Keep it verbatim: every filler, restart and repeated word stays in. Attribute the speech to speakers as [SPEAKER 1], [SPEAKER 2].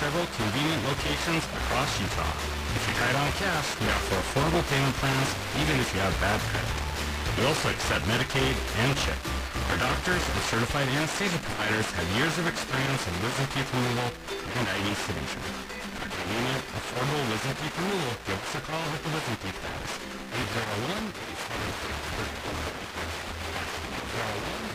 [SPEAKER 1] several convenient locations across Utah. If you tie it on cash, we offer affordable payment plans even if you have bad credit. We also accept Medicaid and CHIP. Our doctors and certified anesthesia providers have years of experience in wisdom teeth removal and I V sedation. For convenient, affordable wisdom teeth removal, give us a call with the wisdom teeth guys. eight zero one, eight seven six, three four eight one. eight zero one,